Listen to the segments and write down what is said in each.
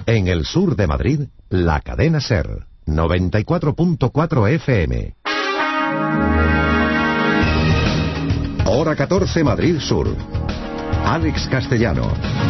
En el sur de Madrid, la cadena SER, 94.4 FM. Hora 14, Madrid Sur. Alex Castellano.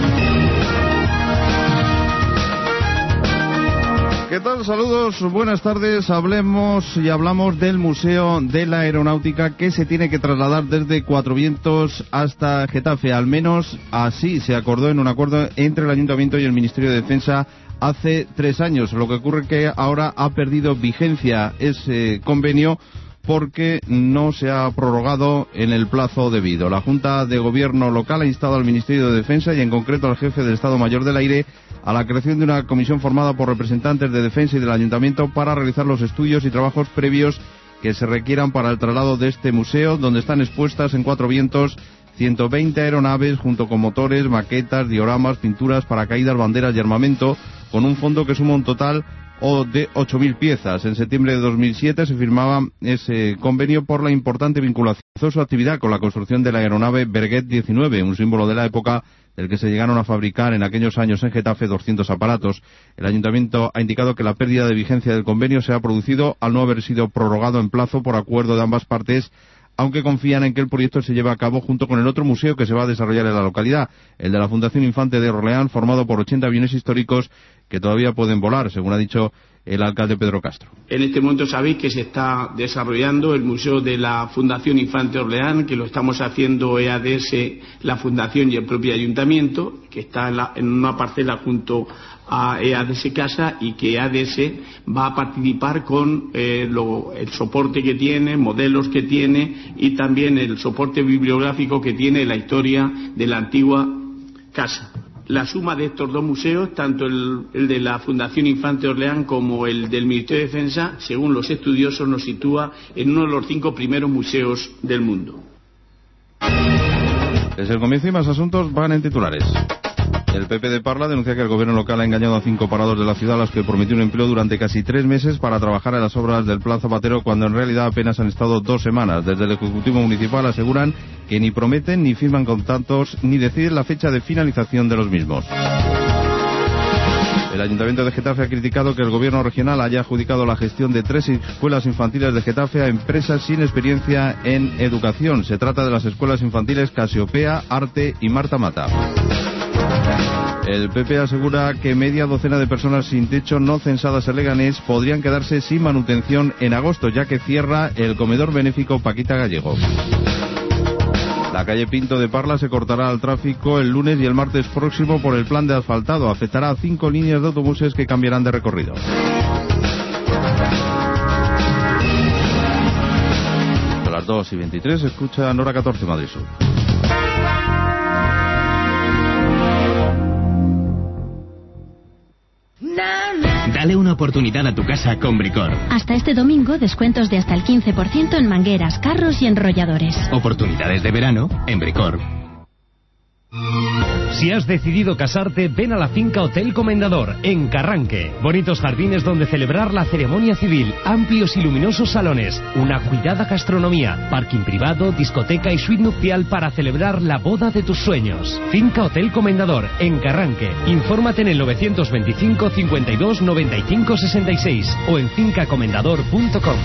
¿Qué tal? Saludos, buenas tardes. Hablamos del Museo de la Aeronáutica, que se tiene que trasladar desde Cuatro Vientos hasta Getafe. Al menos así se acordó en un acuerdo entre el Ayuntamiento y el Ministerio de Defensa hace 3 años. Lo que ocurre es que ahora ha perdido vigencia ese convenio porque no se ha prorrogado en el plazo debido. La Junta de Gobierno local ha instado al Ministerio de Defensa y en concreto al jefe del Estado Mayor del Aire a la creación de una comisión formada por representantes de Defensa y del Ayuntamiento para realizar los estudios y trabajos previos que se requieran para el traslado de este museo, donde están expuestas en Cuatro Vientos 120 aeronaves junto con motores, maquetas, dioramas, pinturas, paracaídas, banderas y armamento, con un fondo que suma un total de 8.000 piezas. En septiembre de 2007 se firmaba ese convenio por la importante vinculación de su actividad con la construcción de la aeronave Breguet 19, un símbolo de la época del que se llegaron a fabricar en aquellos años en Getafe 200 aparatos. El Ayuntamiento ha indicado que la pérdida de vigencia del convenio se ha producido al no haber sido prorrogado en plazo por acuerdo de ambas partes, aunque confían en que el proyecto se lleve a cabo junto con el otro museo que se va a desarrollar en la localidad, el de la Fundación Infante de Orleán, formado por 80 aviones históricos que todavía pueden volar, según ha dicho el alcalde Pedro Castro. En este momento sabéis que se está desarrollando el Museo de la Fundación Infante de Orleán, que lo estamos haciendo EADS, la Fundación y el propio Ayuntamiento, que está en una parcela junto a EADS Casa, y que EADS va a participar con el soporte que tiene, modelos que tiene y también el soporte bibliográfico que tiene la historia de la antigua casa. La suma de estos dos museos, tanto el de la Fundación Infante de Orleán como el del Ministerio de Defensa, según los estudiosos, nos sitúa en uno de los 5 primeros museos del mundo. Desde el comienzo y más asuntos van en titulares. El PP de Parla denuncia que el gobierno local ha engañado a 5 parados de la ciudad a los que prometió un empleo durante casi 3 meses para trabajar en las obras del Plan Zapatero, cuando en realidad apenas han estado 2 semanas. Desde el Ejecutivo Municipal aseguran que ni prometen, ni firman contratos, ni deciden la fecha de finalización de los mismos. El Ayuntamiento de Getafe ha criticado que el Gobierno regional haya adjudicado la gestión de 3 escuelas infantiles de Getafe a empresas sin experiencia en educación. Se trata de las escuelas infantiles Casiopea, Arte y Marta Mata. El PP asegura que media docena de personas sin techo no censadas en Leganés podrían quedarse sin manutención en agosto, ya que cierra el comedor benéfico Paquita Gallego. La calle Pinto de Parla se cortará al tráfico el lunes y el martes próximo por el plan de asfaltado. Afectará a 5 líneas de autobuses que cambiarán de recorrido. A las 2:23 escuchan Hora 14 Madrid Sur. Dale una oportunidad a tu casa con Bricor. Hasta este domingo, descuentos de hasta el 15% en mangueras, carros y enrolladores. Oportunidades de verano en Bricor. Si has decidido casarte, ven a la finca Hotel Comendador, en Carranque. Bonitos jardines donde celebrar la ceremonia civil, amplios y luminosos salones, una cuidada gastronomía, parking privado, discoteca y suite nupcial para celebrar la boda de tus sueños. Finca Hotel Comendador, en Carranque. Infórmate en el 925 52 95 66 o en fincacomendador.com.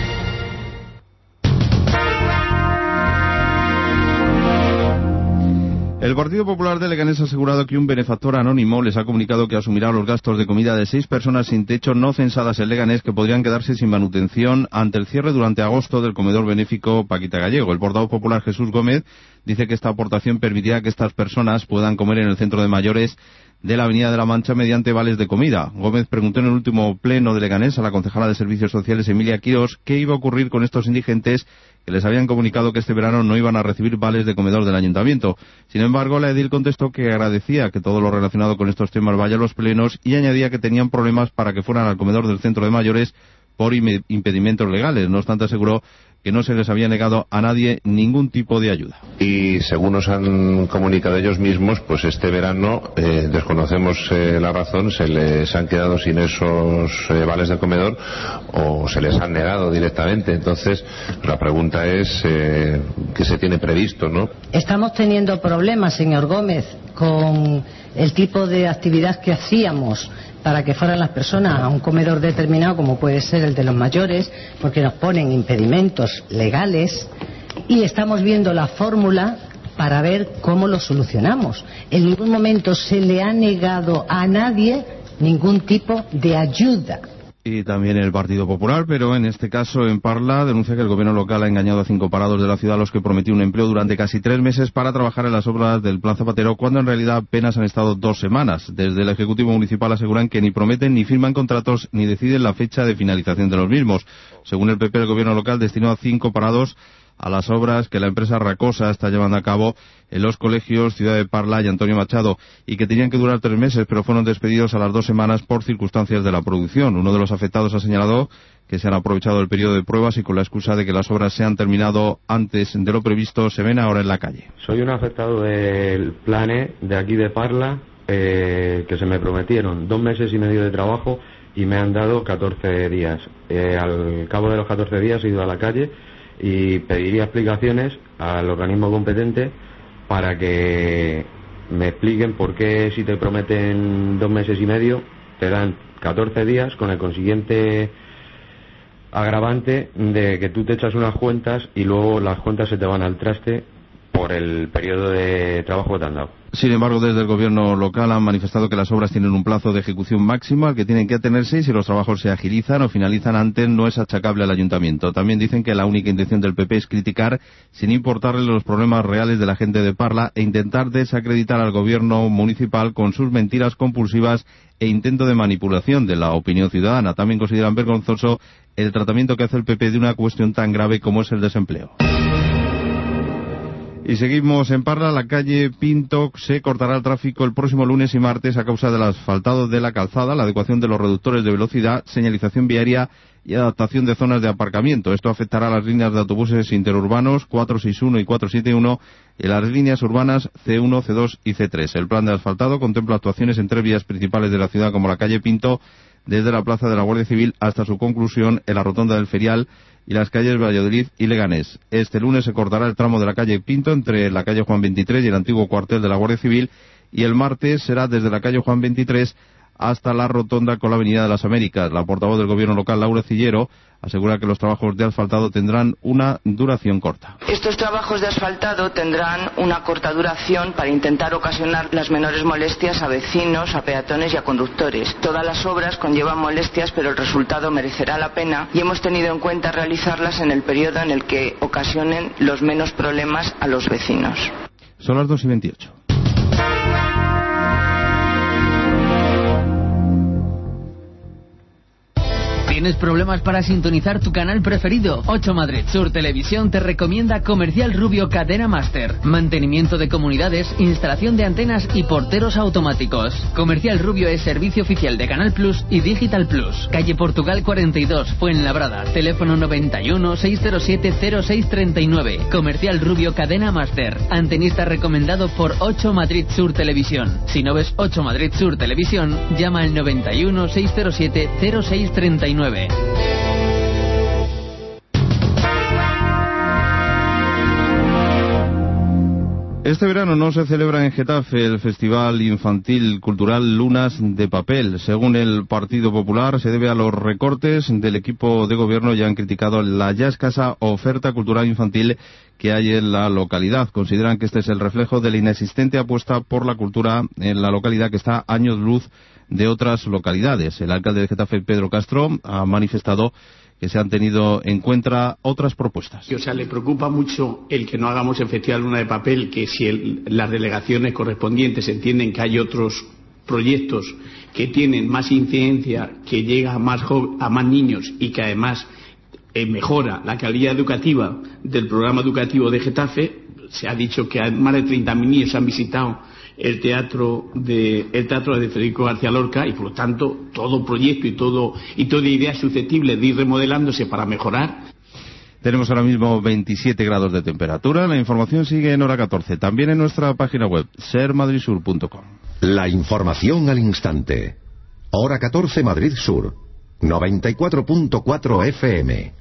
El Partido Popular de Leganés ha asegurado que un benefactor anónimo les ha comunicado que asumirá los gastos de comida de 6 personas sin techo no censadas en Leganés que podrían quedarse sin manutención ante el cierre durante agosto del comedor benéfico Paquita Gallego. El portavoz popular Jesús Gómez dice que esta aportación permitirá que estas personas puedan comer en el centro de mayores de la Avenida de la Mancha mediante vales de comida. Gómez preguntó en el último pleno de Leganés a la concejala de Servicios Sociales Emilia Quirós qué iba a ocurrir con estos indigentes que les habían comunicado que este verano no iban a recibir vales de comedor del ayuntamiento. Sin embargo, la edil contestó que agradecía que todo lo relacionado con estos temas vaya a los plenos y añadía que tenían problemas para que fueran al comedor del centro de mayores por impedimentos legales. No obstante, aseguró que no se les había negado a nadie ningún tipo de ayuda. Y según nos han comunicado ellos mismos, pues este verano, desconocemos la razón, se les han quedado sin esos vales de comedor o se les han negado directamente. Entonces, la pregunta es, ¿qué se tiene previsto, no? Estamos teniendo problemas, señor Gómez. con el tipo de actividad que hacíamos para que fueran las personas a un comedor determinado, como puede ser el de los mayores, porque nos ponen impedimentos legales, y estamos viendo la fórmula para ver cómo lo solucionamos. En ningún momento se le ha negado a nadie ningún tipo de ayuda. Y también el Partido Popular, pero en este caso en Parla denuncia que el gobierno local ha engañado a 5 parados de la ciudad a los que prometió un empleo durante casi 3 meses para trabajar en las obras del Plan Zapatero, cuando en realidad apenas han estado 2 semanas. Desde el Ejecutivo Municipal aseguran que ni prometen ni firman contratos ni deciden la fecha de finalización de los mismos. Según el PP, el gobierno local destinó a 5 parados a las obras que la empresa Racosa está llevando a cabo en los colegios Ciudad de Parla y Antonio Machado, y que tenían que durar 3 meses, pero fueron despedidos a las 2 semanas por circunstancias de la producción. Uno de los afectados ha señalado que se han aprovechado el periodo de pruebas y con la excusa de que las obras se han terminado antes de lo previsto, se ven ahora en la calle. Soy un afectado del Plane de aquí de Parla, que se me prometieron 2 meses y medio de trabajo y me han dado 14 días. Al cabo de los 14 días he ido a la calle y pediría explicaciones al organismo competente para que me expliquen por qué, si te prometen 2 meses y medio, te dan 14 días con el consiguiente agravante de que tú te echas unas cuentas y luego las cuentas se te van al traste por el periodo de trabajo que te han dado. Sin embargo, desde el gobierno local han manifestado que las obras tienen un plazo de ejecución máximo al que tienen que atenerse, y si los trabajos se agilizan o finalizan antes no es achacable al ayuntamiento. También dicen que la única intención del PP es criticar sin importarle los problemas reales de la gente de Parla e intentar desacreditar al gobierno municipal con sus mentiras compulsivas e intento de manipulación de la opinión ciudadana. También consideran vergonzoso el tratamiento que hace el PP de una cuestión tan grave como es el desempleo. Y seguimos en Parla. La calle Pinto se cortará el tráfico el próximo lunes y martes a causa del asfaltado de la calzada, la adecuación de los reductores de velocidad, señalización viaria y adaptación de zonas de aparcamiento. Esto afectará a las líneas de autobuses interurbanos 461 y 471 y las líneas urbanas C1, C2 y C3. El plan de asfaltado contempla actuaciones en 3 vías principales de la ciudad, como la calle Pinto, desde la plaza de la Guardia Civil hasta su conclusión en la rotonda del Ferial, y las calles Valladolid y Leganés. Este lunes se cortará el tramo de la calle Pinto entre la calle Juan 23 y el antiguo cuartel de la Guardia Civil, y el martes será desde la calle Juan 23 hasta la rotonda con la Avenida de las Américas. La portavoz del gobierno local, Laura Cillero, asegura que los trabajos de asfaltado tendrán una duración corta. Estos trabajos de asfaltado tendrán una corta duración para intentar ocasionar las menores molestias a vecinos, a peatones y a conductores. Todas las obras conllevan molestias, pero el resultado merecerá la pena y hemos tenido en cuenta realizarlas en el periodo en el que ocasionen los menos problemas a los vecinos. Son las 2:28. ¿Tienes problemas para sintonizar tu canal preferido? 8 Madrid Sur Televisión te recomienda Comercial Rubio Cadena Máster. Mantenimiento de comunidades, instalación de antenas y porteros automáticos. Comercial Rubio es servicio oficial de Canal Plus y Digital Plus. Calle Portugal 42, Fuenlabrada. Teléfono 91 607 0639. Comercial Rubio Cadena Máster. Antenista recomendado por 8 Madrid Sur Televisión. Si no ves 8 Madrid Sur Televisión, llama al 91 607 0639. Este verano no se celebra en Getafe el Festival Infantil Cultural Lunas de Papel. Según el Partido Popular, se debe a los recortes del equipo de gobierno, y han criticado la ya escasa oferta cultural infantil que hay en la localidad. Consideran que este es el reflejo de la inexistente apuesta por la cultura en la localidad, que está a años luz de otras localidades. El alcalde de Getafe, Pedro Castro, ha manifestado que se han tenido en cuenta otras propuestas. O sea, le preocupa mucho el que no hagamos el Festival Luna de Papel, que si las delegaciones correspondientes entienden que hay otros proyectos que tienen más incidencia, que llega a más niños y que además mejora la calidad educativa del programa educativo de Getafe. Se ha dicho que más de 30.000 niños han visitado el teatro de Federico García Lorca, y por lo tanto todo proyecto y toda idea susceptible de ir remodelándose para mejorar. Tenemos ahora mismo 27 grados de temperatura. La información sigue en hora 14, también en nuestra página web sermadridsur.com. La información al instante. Hora 14 Madrid Sur, 94.4 FM.